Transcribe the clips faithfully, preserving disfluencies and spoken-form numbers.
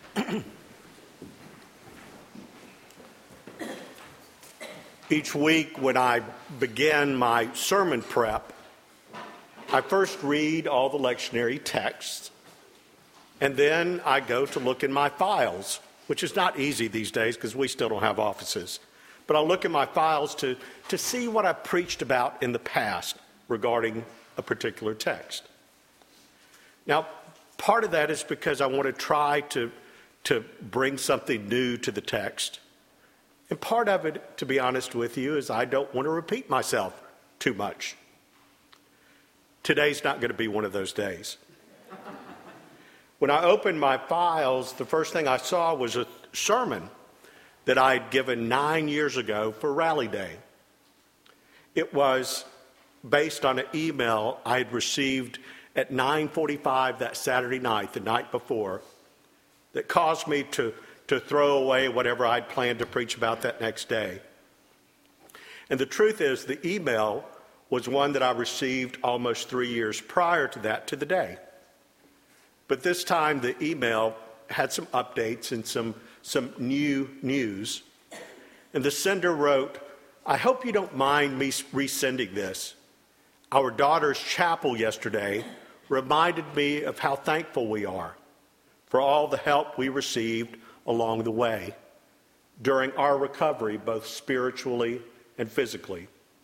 Each week when I begin my sermon prep, I first read all the lectionary texts, and then I go to look in my files, which is not easy these days because we still don't have offices. But I'll look in my files to, to see what I've preached about in the past regarding a particular text. Now, part of that is because I want to try to, to bring something new to the text. And part of it, to be honest with you, is I don't want to repeat myself too much. Today's not going to be one of those days. When I opened my files, the first thing I saw was a sermon that I had given nine years ago for Rally Day. It was based on an email I had received at nine forty-five that Saturday night, the night before, that caused me to to throw away whatever I'd planned to preach about that next day. And the truth is, the email was one that I received almost three years prior to that, to the day. But this time, the email had some updates and some, some new news. And the sender wrote, "I hope you don't mind me resending this. Our daughter's chapel yesterday reminded me of how thankful we are for all the help we received along the way during our recovery, both spiritually and physically."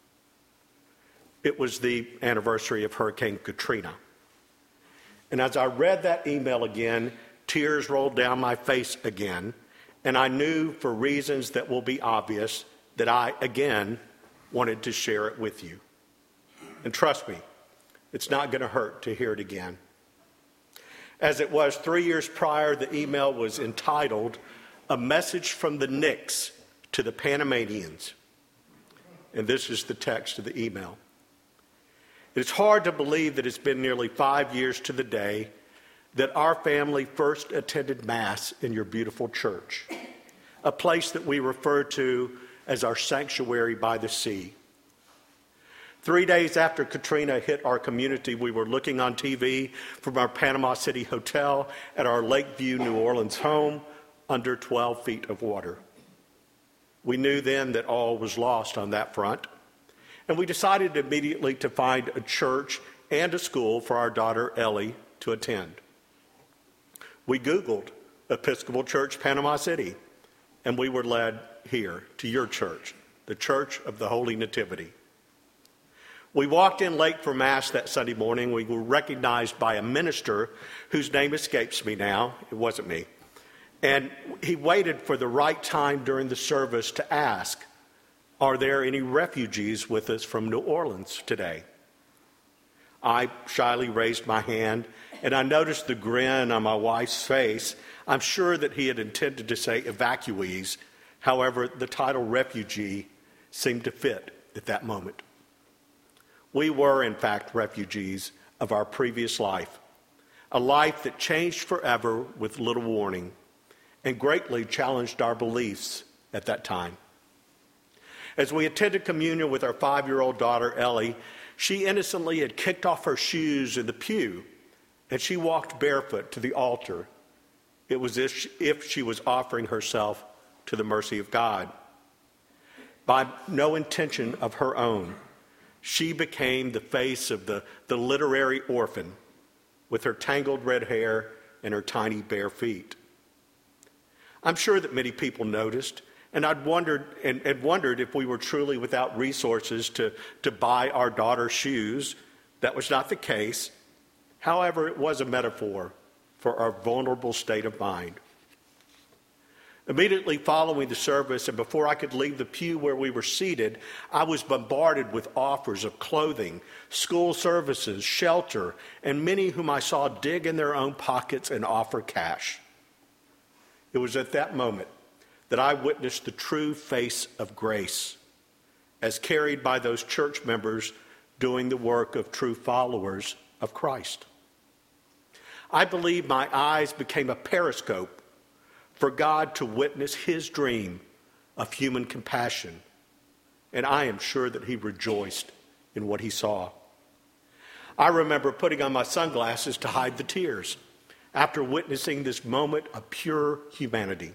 It was the anniversary of Hurricane Katrina. And as I read that email again, tears rolled down my face again, and I knew for reasons that will be obvious that I, again, wanted to share it with you. And trust me, it's not going to hurt to hear it again. As it was three years prior, the email was entitled, "A Message from the Knicks to the Panamanians." And this is the text of the email. "It's hard to believe that it's been nearly five years to the day that our family first attended Mass in your beautiful church, a place that we refer to as our sanctuary by the sea. Three days after Katrina hit our community, we were looking on T V from our Panama City hotel at our Lakeview, New Orleans home under twelve feet of water. We knew then that all was lost on that front, and we decided immediately to find a church and a school for our daughter Ellie to attend. We Googled Episcopal Church Panama City, and we were led here to your church, the Church of the Holy Nativity. We walked in late for Mass that Sunday morning. We were recognized by a minister whose name escapes me now. It wasn't me. And he waited for the right time during the service to ask, "Are there any refugees with us from New Orleans today?" I shyly raised my hand, and I noticed the grin on my wife's face. I'm sure that he had intended to say evacuees. However, the title refugee seemed to fit at that moment. We were, in fact, refugees of our previous life, a life that changed forever with little warning and greatly challenged our beliefs at that time. As we attended communion with our five-year-old daughter, Ellie, she innocently had kicked off her shoes in the pew, and she walked barefoot to the altar. It was as if she was offering herself to the mercy of God. By no intention of her own, she became the face of the, the literary orphan with her tangled red hair and her tiny bare feet. I'm sure that many people noticed, and I'd wondered and, and wondered if we were truly without resources to, to buy our daughter shoes. That was not the case. However, it was a metaphor for our vulnerable state of mind. Immediately following the service, and before I could leave the pew where we were seated, I was bombarded with offers of clothing, school services, shelter, and many whom I saw dig in their own pockets and offer cash. It was at that moment that I witnessed the true face of grace as carried by those church members doing the work of true followers of Christ. I believe my eyes became a periscope for God to witness his dream of human compassion, and I am sure that he rejoiced in what he saw. I remember putting on my sunglasses to hide the tears after witnessing this moment of pure humanity.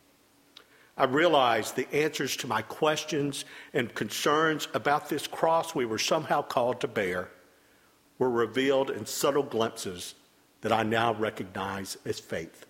I realized the answers to my questions and concerns about this cross we were somehow called to bear were revealed in subtle glimpses that I now recognize as faith.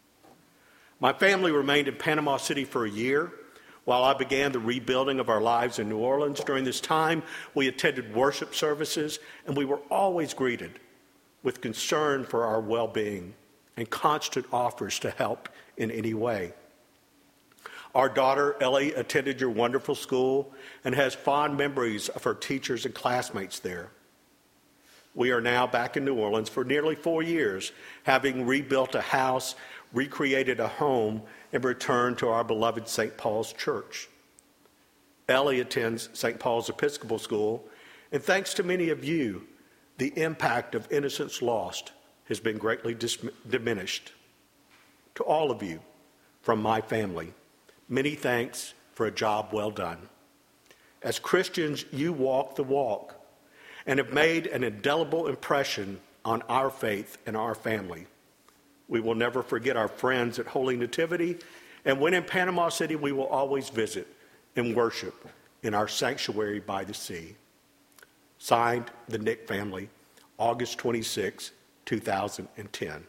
My family remained in Panama City for a year while I began the rebuilding of our lives in New Orleans. During this time, we attended worship services, and we were always greeted with concern for our well-being and constant offers to help in any way. Our daughter, Ellie, attended your wonderful school and has fond memories of her teachers and classmates there. We are now back in New Orleans for nearly four years, having rebuilt a house, recreated a home, and returned to our beloved Saint Paul's Church. Ellie attends Saint Paul's Episcopal School, and thanks to many of you, the impact of Innocents Lost has been greatly dis- diminished. To all of you, from my family, many thanks for a job well done. As Christians, you walk the walk and have made an indelible impression on our faith and our family. We will never forget our friends at Holy Nativity, and when in Panama City, we will always visit and worship in our sanctuary by the sea. Signed, the Nick family, August twenty-sixth, two thousand ten.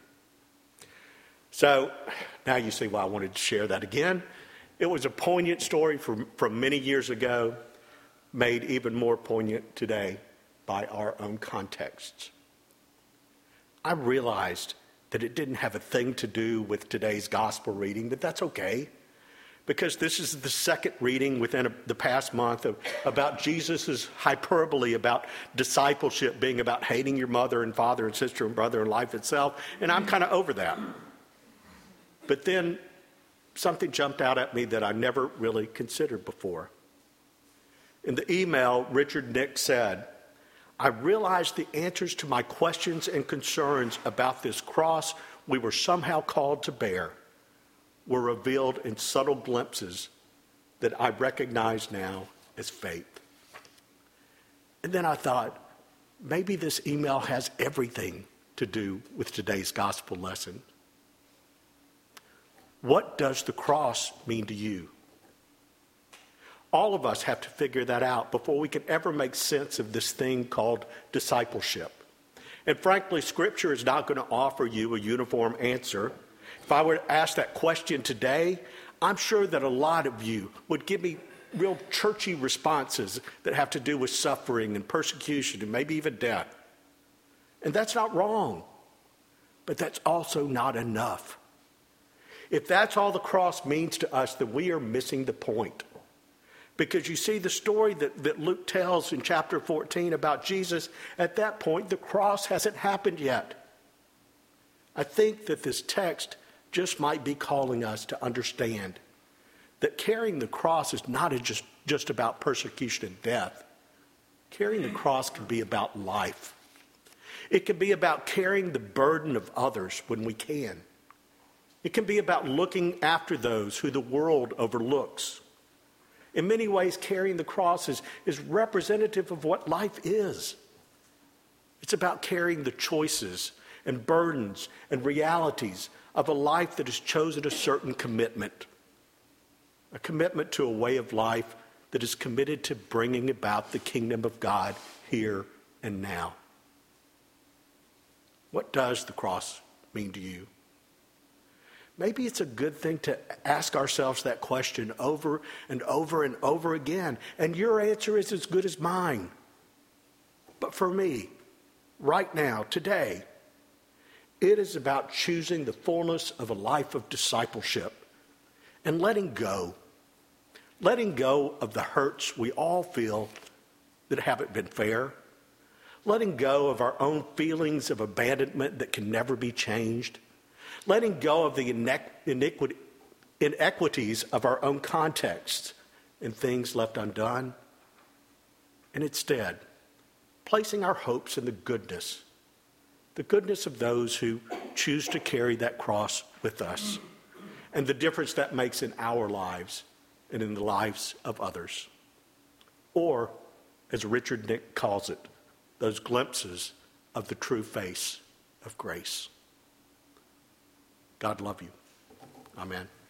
So now you see why I wanted to share that again. It was a poignant story from, from many years ago, made even more poignant today by our own contexts. I realized that it didn't have a thing to do with today's gospel reading, but that's okay, because this is the second reading within a, the past month of, about Jesus' hyperbole about discipleship being about hating your mother and father and sister and brother and life itself, and I'm kind of over that. But then something jumped out at me that I never really considered before. In the email, Richard Nick said, I realized the answers to my questions and concerns about this cross we were somehow called to bear were revealed in subtle glimpses that I recognize now as faith. And then I thought, maybe this email has everything to do with today's gospel lesson. What does the cross mean to you? All of us have to figure that out before we can ever make sense of this thing called discipleship. And frankly, Scripture is not going to offer you a uniform answer. If I were to ask that question today, I'm sure that a lot of you would give me real churchy responses that have to do with suffering and persecution and maybe even death. And that's not wrong, but that's also not enough. If that's all the cross means to us, then we are missing the point. Because you see the story that, that Luke tells in chapter fourteen about Jesus, at that point, the cross hasn't happened yet. I think that this text just might be calling us to understand that carrying the cross is not just, just about persecution and death. Carrying the cross can be about life. It can be about carrying the burden of others when we can. It can be about looking after those who the world overlooks. In many ways, carrying the cross is, is representative of what life is. It's about carrying the choices and burdens and realities of a life that has chosen a certain commitment. A commitment to a way of life that is committed to bringing about the kingdom of God here and now. What does the cross mean to you? Maybe it's a good thing to ask ourselves that question over and over and over again. And your answer is as good as mine. But for me, right now, today, it is about choosing the fullness of a life of discipleship and letting go. Letting go of the hurts we all feel that haven't been fair. Letting go of our own feelings of abandonment that can never be changed. Letting go of the iniquity, inequities of our own contexts and things left undone. And instead, placing our hopes in the goodness, the goodness of those who choose to carry that cross with us, and the difference that makes in our lives and in the lives of others. Or, as Richard Nick calls it, those glimpses of the true face of grace. God love you. Amen.